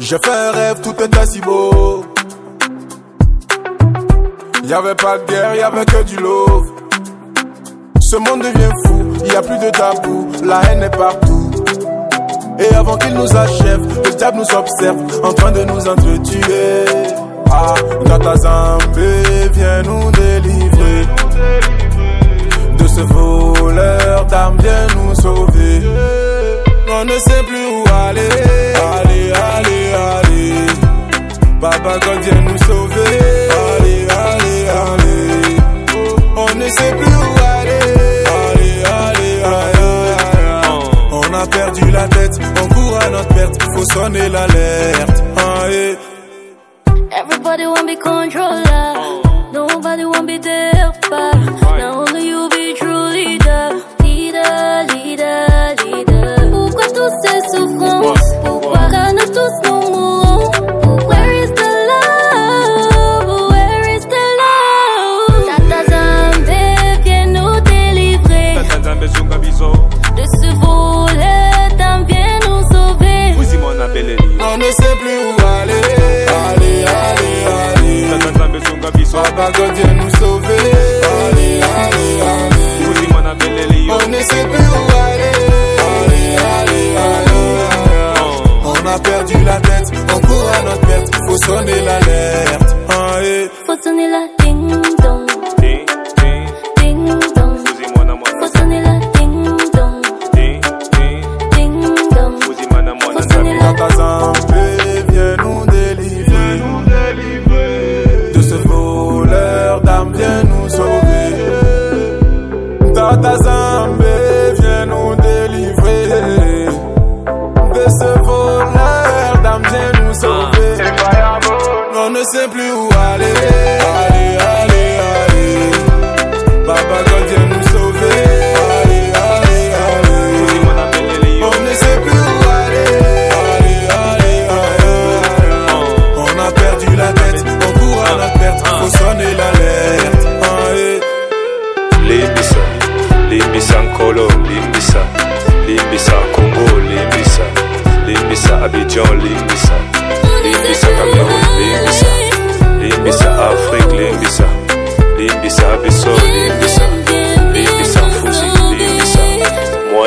J'ai fait un rêve, tout était si beau. Y'avait pas de guerre, y'avait que du love. Ce monde devient fou, y a plus de tabou, la haine est partout. Et avant qu'il nous achève, le diable nous observe, en train de nous entretuer. Ah, Tata Zambé, viens nous délivrer. De ce voleur d'âme, viens nous sauver. On ne sait plus où aller. Allez, allez, allez. Papa God viens nous sauver. Allez, allez, allez. On ne sait plus où aller. Allez, allez, allez. On a perdu la tête, on court à notre perte. Faut sonner l'alerte. Everybody want be controller. Nobody want be the helper. Now only you be true leader. Leader, leader, leader. Pourquoi toutes ces souffrances? Pourquoi car nous tous nous mourons? Where is the love? Where is the love? Tata Zambé, viens nous délivrer. Tata Zambé, Zunga Bizo. De ce volet, t'en viens nous sauver. Oui, Simon appelle. On ne sait plus où aller. Allez, allez, allez. Tata Zambé, Zunga Bizo. Papa God viens nous sauver. Allez, allez, allez. Oui, Simon appelle. On ne sait plus où aller. Allez, allez, allez. On a perdu la tête, on court à notre perte. Faut sonner l'alerte. Faut sonner la ding dong. Ding, ding. Ding dong. Faut sonner la ding dong. Ding, ding. Ding dong. Faut sonner la Tata Zambé, viens nous délivrer. De ce voleur d'âme, viens nous sauver. Tata Zambé, viens nous délivrer. De ce voleur d'âme, viens nous sauver. On ne sait plus où aller. Allez, allez, allez. Papa God viens nous sauver. Allez, allez, allez. On ne sait plus où aller. Allez, allez, allez. On a perdu la tête, on court à notre perte. Faut sonner l'alerte. Limbisa, Limbisa Nkolo, Limbisa, Limbisa Congo, Limbisa, Limbisa Abidjan, Limbisa, Limbisa Cameroun, Limbisa, Limbisa Afrique, Limbisa, Limbisa Bissau, Limbisa.